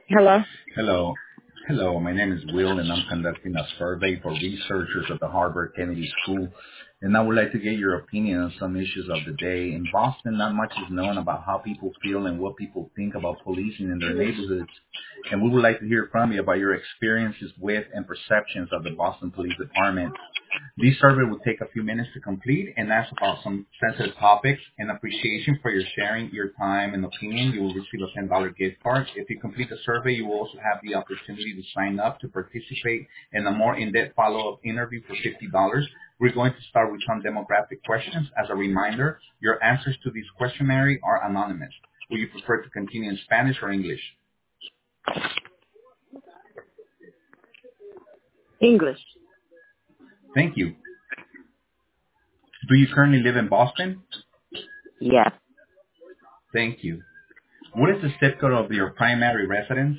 Hello. Hello. Hello, my name is Will, and I'm conducting a survey for researchers at the Harvard Kennedy School, and I would like to get your opinion on some issues of the day. In Boston, not much is known about how people feel and what people think about policing in their neighborhoods, and we would like to hear from you about your experiences with and perceptions of the Boston Police Department. This survey will take a few minutes to complete and ask about some sensitive topics. In appreciation for your sharing your time and opinion, you will receive a $10 gift card. If you complete the survey, you will also have the opportunity to sign up to participate in a more in-depth follow-up interview for $50. We're going to start with some demographic questions. As a reminder, your answers to this questionnaire are anonymous. Will you prefer to continue in Spanish or English? English. Thank you. Do you currently live in Boston? Yes. Thank you. What is the zip code of your primary residence?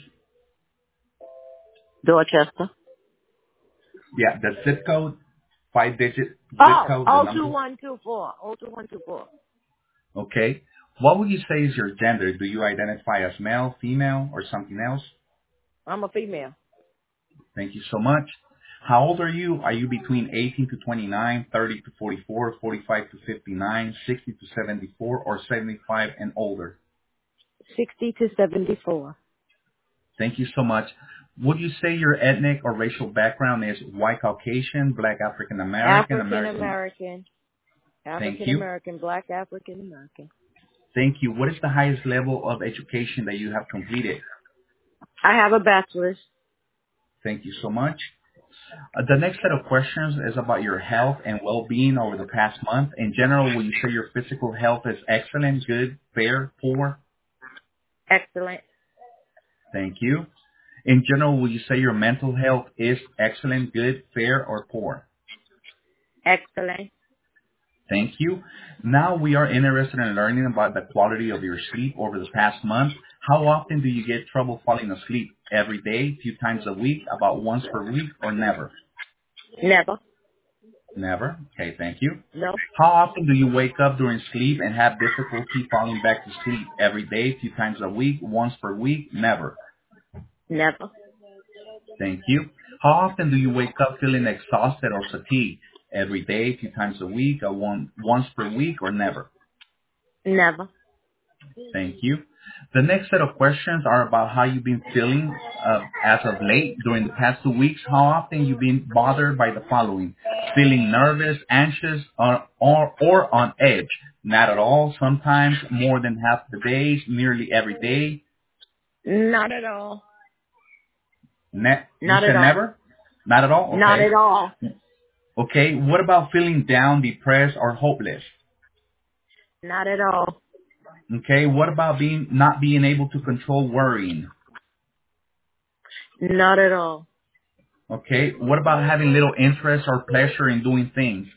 Dorchester. Yeah, the zip code, 5-digit zip Oh, code, the oh two number. one two four. Oh 2124. Okay. What would you say is your gender? Do you identify as male, female, or something else? I'm a female. Thank you so much. How old are you? Are you between 18 to 29, 30 to 44, 45 to 59, 60 to 74, or 75 and older? 60 to 74. Thank you so much. Would you say your ethnic or racial background is white Caucasian, black African American, African American? American. Thank African you. American. Black African American. Thank you. What is the highest level of education that you have completed? I have a bachelor's. Thank you so much. The next set of questions is about your health and well-being over the past month. In general, will you say your physical health is excellent, good, fair, poor? Excellent. Thank you. In general, will you say your mental health is excellent, good, fair, or poor? Excellent. Thank you. Now we are interested in learning about the quality of your sleep over the past month. How often do you get trouble falling asleep? Every day, few times a week, about once per week, or never? Never. Never. Okay, thank you. No. How often do you wake up during sleep and have difficulty falling back to sleep? Every day, few times a week, once per week, never. Never. Thank you. How often do you wake up feeling exhausted or fatigued? Every day, few times a week, or once per week, or never? Never. Thank you. The next set of questions are about how you've been feeling as of late during the past 2 weeks. How often you've been bothered by the following: feeling nervous, anxious, or on edge? Not at all. Sometimes more than half the days, nearly every day. Not at all. You Not at said all. never? Not at all? Not Okay. at all. Okay. What about feeling down, depressed, or hopeless? Not at all. Okay. What about not being able to control worrying? Not at all. Okay. What about having little interest or pleasure in doing things?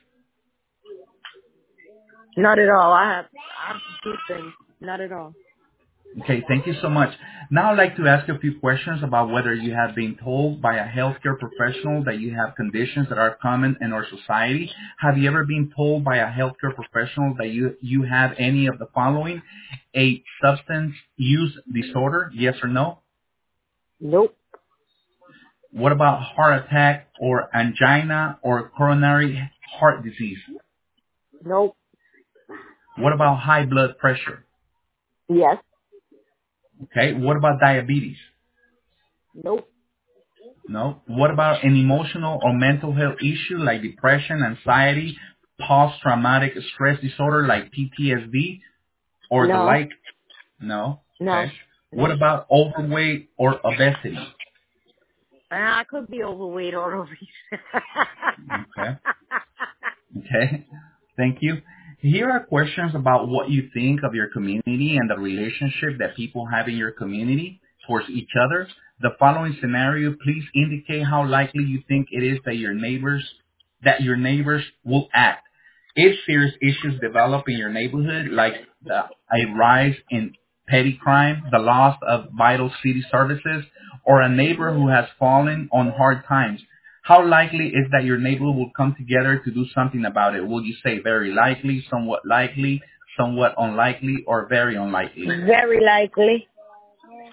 Not at all. I have two things. Not at all. Okay, thank you so much. Now I'd like to ask you a few questions about whether you have been told by a healthcare professional that you have conditions that are common in our society. Have you ever been told by a healthcare professional that you have any of the following? A substance use disorder, yes or no? Nope. What about heart attack or angina or coronary heart disease? Nope. What about high blood pressure? Yes. Okay, what about diabetes? Nope. No. What about an emotional or mental health issue like depression, anxiety, post-traumatic stress disorder like PTSD or the No. like? No. No. Okay. What No. about overweight or obesity? I could be overweight or obese. Okay. Okay. Thank you. Here are questions about what you think of your community and the relationship that people have in your community towards each other. The following scenario, please indicate how likely you think it is that your neighbors will act. If serious issues develop in your neighborhood, like a rise in petty crime, the loss of vital city services, or a neighbor who has fallen on hard times, how likely is that your neighbor will come together to do something about it? Will you say very likely, somewhat unlikely, or very unlikely? Very likely.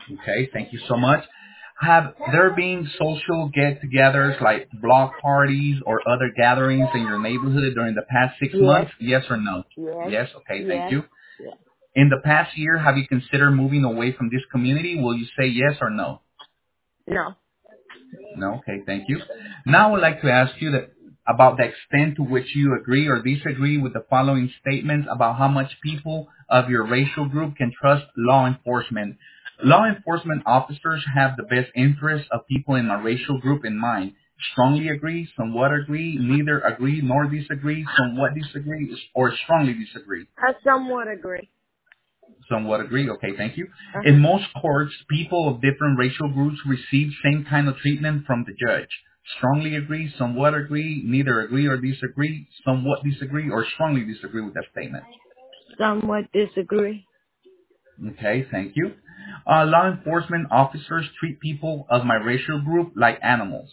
Okay, thank you so much. Have there been social get-togethers like block parties or other gatherings in your neighborhood during the past six Yes, months? Yes or no? yes, Yes. Okay, thank yes, you. yes. In the past year, have you considered moving away from this community? Will you say yes or no? No. No? Okay, thank you. Now I would like to ask you about the extent to which you agree or disagree with the following statements about how much people of your racial group can trust law enforcement. Law enforcement officers have the best interests of people in my racial group in mind. Strongly agree, somewhat agree, neither agree nor disagree, somewhat disagree, or strongly disagree. I somewhat agree. Somewhat agree. Okay, thank you. In Uh-huh. most courts, people of different racial groups receive same kind of treatment from the judge. Strongly agree, somewhat agree, neither agree or disagree, somewhat disagree, or strongly disagree with that statement. Somewhat disagree. Okay, thank you. Law enforcement officers treat people of my racial group like animals.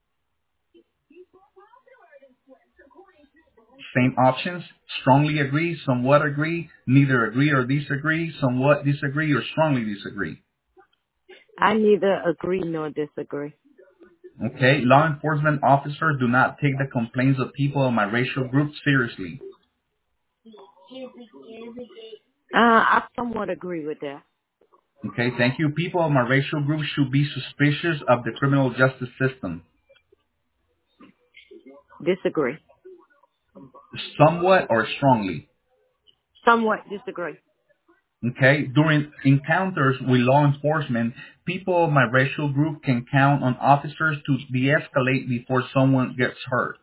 Same options. Strongly agree, somewhat agree, neither agree or disagree, somewhat disagree, or strongly disagree. I neither agree nor disagree. Okay, law enforcement officers do not take the complaints of people of my racial group seriously. I somewhat agree with that. Okay, thank you. People of my racial group should be suspicious of the criminal justice system. Disagree. Somewhat or strongly. Somewhat disagree. Okay, during encounters with law enforcement, people of my racial group can count on officers to de-escalate before someone gets hurt.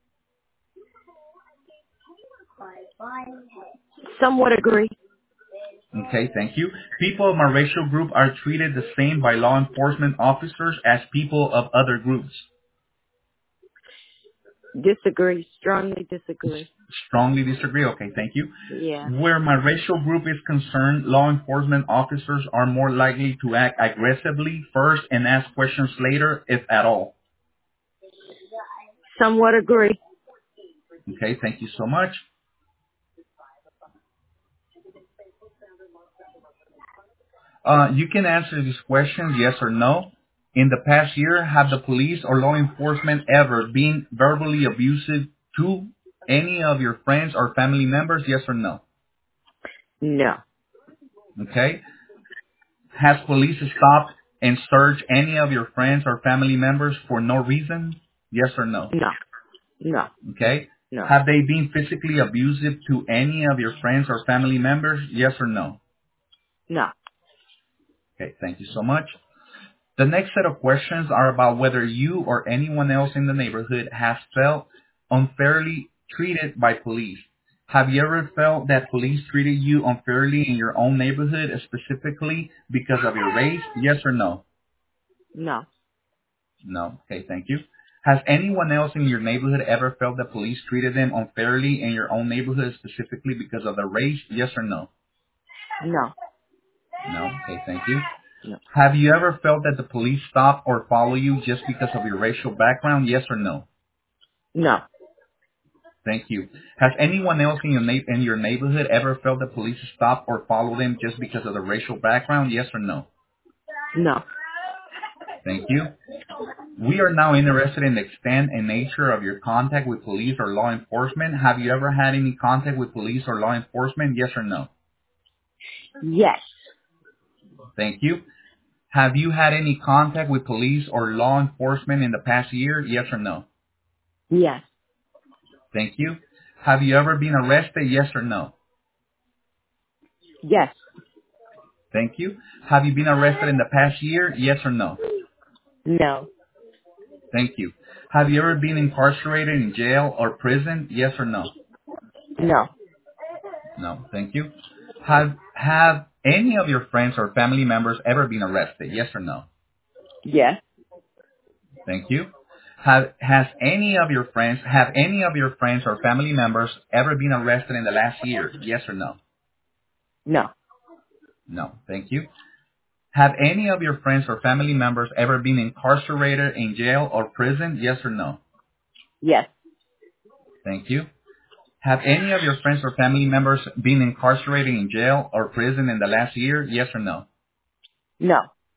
Somewhat agree. Okay, thank you. People of my racial group are treated the same by law enforcement officers as people of other groups. Disagree. Strongly disagree. Strongly disagree. Okay, thank you. Yeah. Where my racial group is concerned, law enforcement officers are more likely to act aggressively first and ask questions later, if at all. Somewhat agree. Okay, thank you so much. You can answer these questions yes or no. In the past year, have the police or law enforcement ever been verbally abusive to any of your friends or family members? Yes or no? No. Okay. Has police stopped and searched any of your friends or family members for no reason? Yes or no? No. No. Okay. No. Have they been physically abusive to any of your friends or family members? Yes or no? No. Okay, thank you so much. The next set of questions are about whether you or anyone else in the neighborhood has felt unfairly treated by police. Have you ever felt that police treated you unfairly in your own neighborhood, specifically because of your race? Yes or no? No. No. Okay, thank you. Has anyone else in your neighborhood ever felt that police treated them unfairly in your own neighborhood, specifically because of their race? Yes or no? No. No. Okay, thank you. No. Have you ever felt that the police stop or follow you just because of your racial background? Yes or no? No. Thank you. Has anyone else in your neighborhood ever felt that police stop or follow them just because of the racial background? Yes or no? No. Thank you. We are now interested in the extent and nature of your contact with police or law enforcement. Have you ever had any contact with police or law enforcement? Yes or no? Yes. Thank you. Have you had any contact with police or law enforcement in the past year? Yes or no? Yes. Thank you. Have you ever been arrested? Yes or no? Yes. Thank you. Have you been arrested in the past year? Yes or no? No. Thank you. Have you ever been incarcerated in jail or prison? Yes or no? No. No. Thank you. Have any of your friends or family members ever been arrested? Yes or no? Yes. Thank you. Have any of your friends or family members ever been arrested in the last year? Yes or no? No. No. Thank you. Have any of your friends or family members ever been incarcerated in jail or prison? Yes or no? Yes. Thank you. Have any of your friends or family members been incarcerated in jail or prison in the last year? Yes or no? No.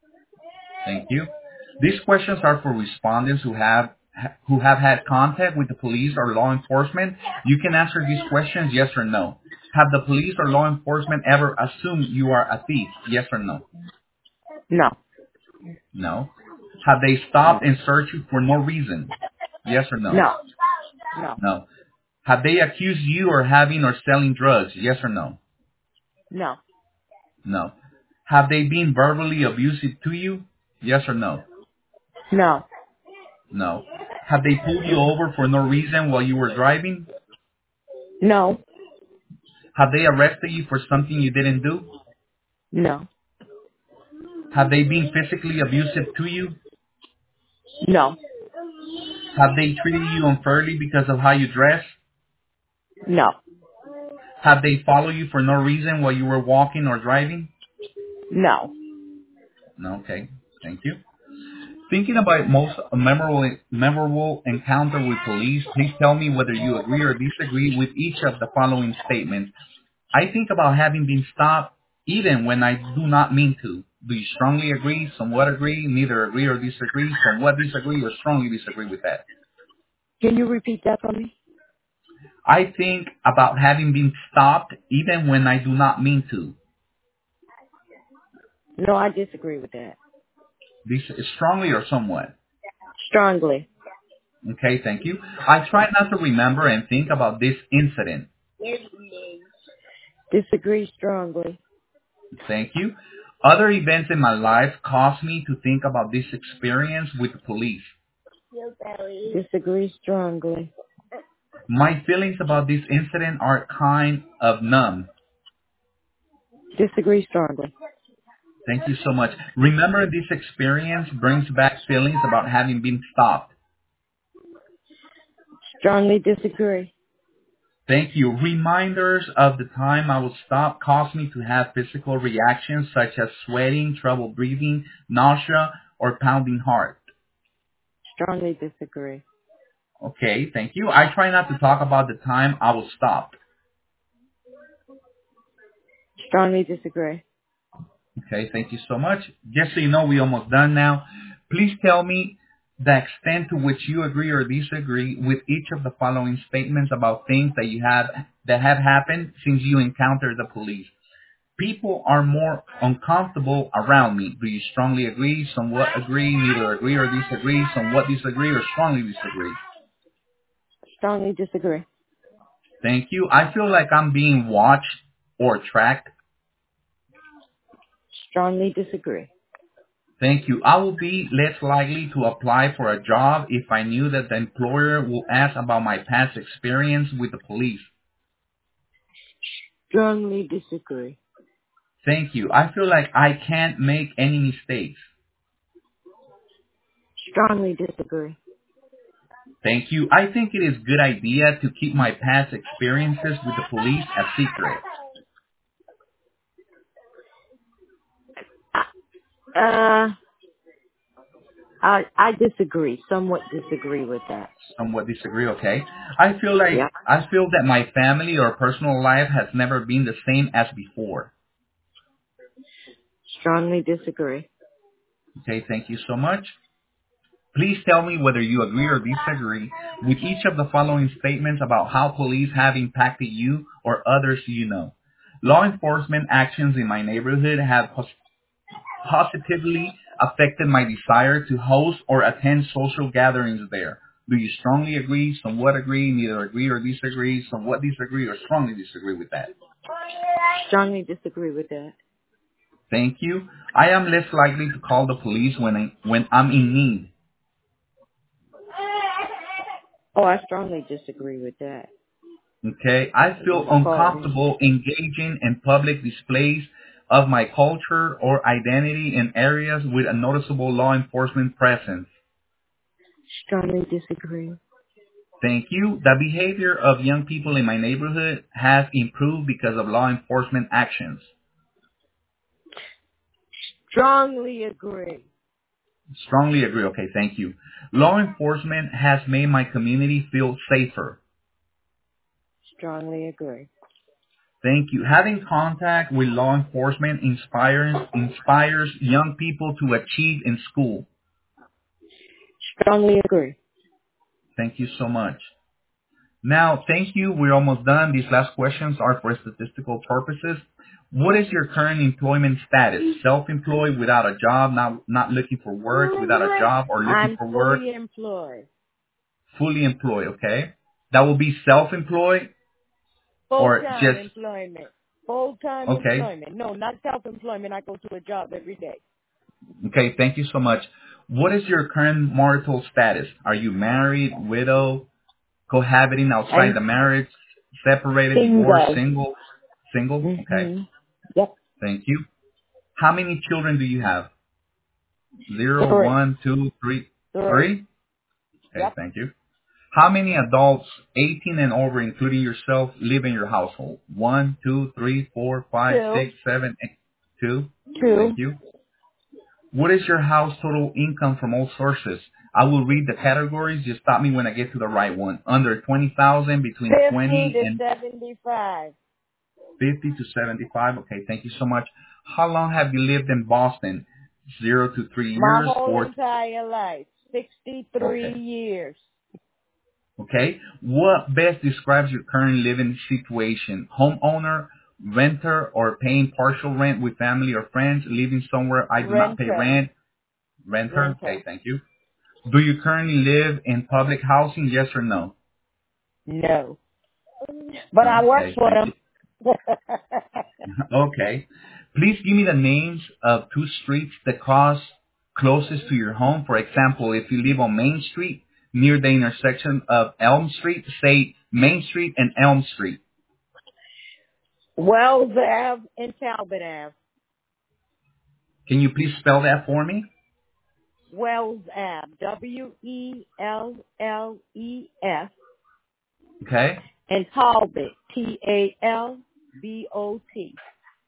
Thank you. These questions are for respondents who have had contact with the police or law enforcement. You can answer these questions yes or no. Have the police or law enforcement ever assumed you are a thief? Yes or no? No. No. Have they No. stopped and searched you for no reason? Yes or no? No. No. No. Have they accused you of having or selling drugs? Yes or no? No. No. Have they been verbally abusive to you? Yes or no? No. No. Have they pulled you over for no reason while you were driving? No. Have they arrested you for something you didn't do? No. Have they been physically abusive to you? No. Have they treated you unfairly because of how you dress? No. Have they followed you for no reason while you were walking or driving? No. No. Okay. Thank you. Thinking about most memorable encounter with police, please tell me whether you agree or disagree with each of the following statements. I think about having been stopped even when I do not mean to. Do you strongly agree, somewhat agree, neither agree or disagree, somewhat disagree, or strongly disagree with that? Can you repeat that for me? I think about having been stopped even when I do not mean to. No, I disagree with that. This is strongly or somewhat. Strongly. Okay, thank you. I try not to remember and think about this incident. Disagree strongly. Thank you. Other events in my life caused me to think about this experience with the police. Disagree strongly. My feelings about this incident are kind of numb. Disagree strongly. Thank you so much. Remember, this experience brings back feelings about having been stopped. Strongly disagree. Thank you. Reminders of the time I was stopped caused me to have physical reactions such as sweating, trouble breathing, nausea, or pounding heart. Strongly disagree. Okay, thank you. I try not to talk about the time I was stopped. Strongly disagree. Okay, thank you so much. Just so you know, we're almost done now. Please tell me the extent to which you agree or disagree with each of the following statements about things that have happened since you encountered the police. People are more uncomfortable around me. Do you strongly agree, somewhat agree, neither agree or disagree, somewhat disagree, or strongly disagree? Strongly disagree. Thank you. I feel like I'm being watched or tracked. Strongly disagree. Thank you. I will be less likely to apply for a job if I knew that the employer will ask about my past experience with the police. Strongly disagree. Thank you. I feel like I can't make any mistakes. Strongly disagree. Thank you. I think it is a good idea to keep my past experiences with the police a secret. Uh, I disagree. Somewhat disagree with that. Somewhat disagree, okay? Yeah. I feel that my family or personal life has never been the same as before. Strongly disagree. Okay, thank you so much. Please tell me whether you agree or disagree with each of the following statements about how police have impacted you or others you know. Law enforcement actions in my neighborhood have positively affected my desire to host or attend social gatherings there. Do you strongly agree, somewhat agree, neither agree or disagree, somewhat disagree, or strongly disagree with that? Strongly disagree with that. Thank you. I am less likely to call the police when I'm in need. Oh, I strongly disagree with that. Okay, I feel Call. uncomfortable engaging in public displays of my culture or identity in areas with a noticeable law enforcement presence. Strongly disagree. Thank you. The behavior of young people in my neighborhood has improved because of law enforcement actions. Strongly agree. Strongly agree. Okay, thank you. Law enforcement has made my community feel safer. Strongly agree. Thank you. Having contact with law enforcement inspires young people to achieve in school. Strongly agree. Thank you so much. Now, thank you. We're almost done. These last questions are for statistical purposes. What is your current employment status? Self-employed, without a job, not looking for work, without a job, or looking I'm for work? fully employed. Fully employed, okay? That will be self-employed or Full-time just, employment. Full-time okay? employment. No, not self-employment. I go to a job every day. Okay, thank you so much. What is your current marital status? Are you married, widow, cohabiting outside I'm the marriage, separated, divorced, single. single? Single? Okay, Yep. thank you. How many children do you have? Zero, Three. one, two, three, Three. three? Okay, Yep. thank you. How many adults, 18 and over, including yourself, live in your household? One, two, three, four, five, Two. six, seven, eight. Two. Two. Thank you. What is your house total income from all sources? I will read the categories. Just stop me when I get to the right one. Under 20,000, between 50 20 to and 75. 50 to 75. Okay, thank you so much. How long have you lived in Boston? 0 to 3 My years, whole 4. entire life. 63 Okay. years. Okay. What best describes your current living situation? Homeowner, renter, or paying partial rent with family or friends, living somewhere I do not pay Renter. rent? Renter. Renter. Okay, thank you. Do you currently live in public housing? Yes or no? No. But I No. work Okay, for thank them. you. Okay. Please give me the names of two streets that cross closest to your home. For example, if you live on Main Street near the intersection of Elm Street, say Main Street and Elm Street. Wells Ave and Talbot Ave. Can you please spell that for me? Wells Ave. Welles. Okay. And Talbot. Talbot.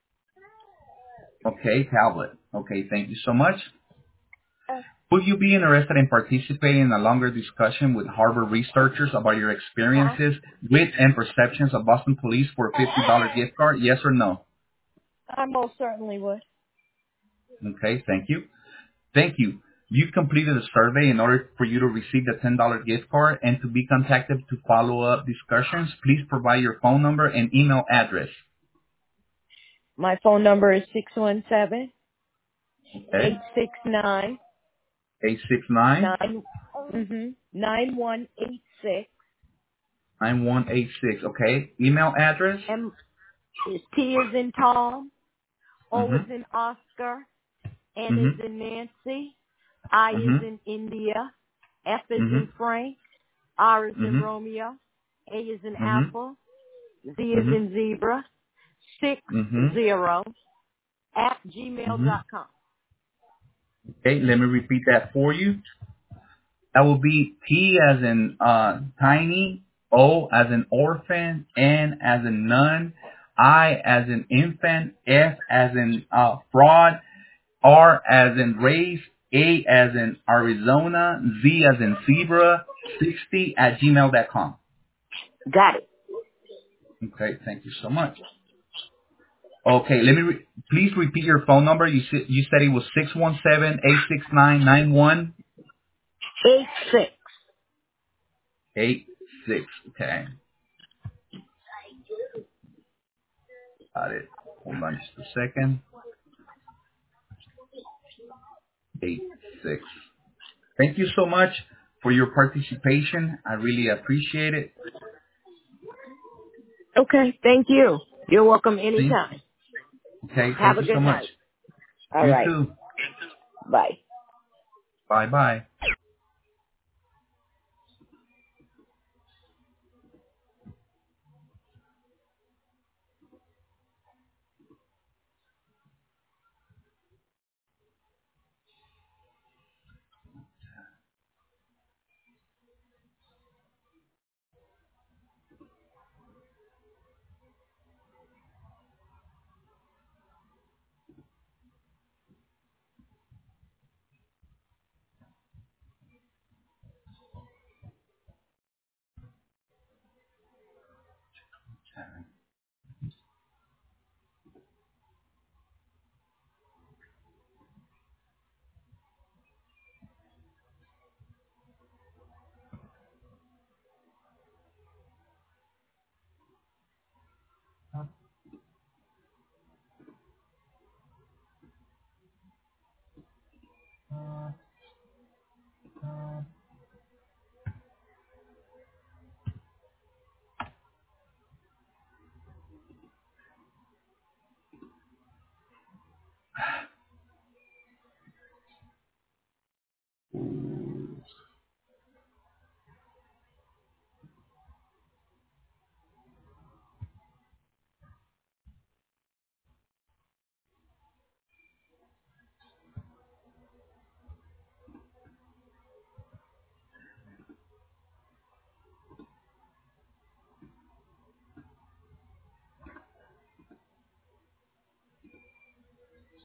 Okay, Tablet. Okay, thank you so much. Would you be interested in participating in a longer discussion with Harvard researchers about your Huh? experiences with and perceptions of Boston police for a $50 gift card? Yes or no? I most certainly would. Okay, thank you. Thank you. You completed a survey. In order for you to receive the $10 gift card and to be contacted to follow up discussions, please provide your phone number and email address. My phone number is 617 Okay? 869 869 9186. 9186. Okay? Email address? M is T is in Tom, O is Mm-hmm. in Oscar, N is Mm-hmm. in Nancy, I is Mm-hmm. in India, F is in Mm-hmm. Frank, R is in Mm-hmm. Romeo, A is in Mm-hmm. Apple, Z is in Zebra, Mm-hmm. 60 at Mm-hmm. gmail.com. Okay, let me repeat that for you. That will be T as in tiny, O as in orphan, N as in none, I as in infant, F as in fraud, R as in race, A as in Arizona, Z as in zebra, 60 at gmail.com. Got it. Okay, thank you so much. Okay, let me please repeat your phone number. You said it was 617-869-9186. 86. Okay, got it. Hold on just a second. 86. Thank you so much for your participation. I really appreciate it. Okay, thank you. You're welcome See? anytime. Okay, Have thank a you so good much. night. All You right. too. Bye. Bye bye.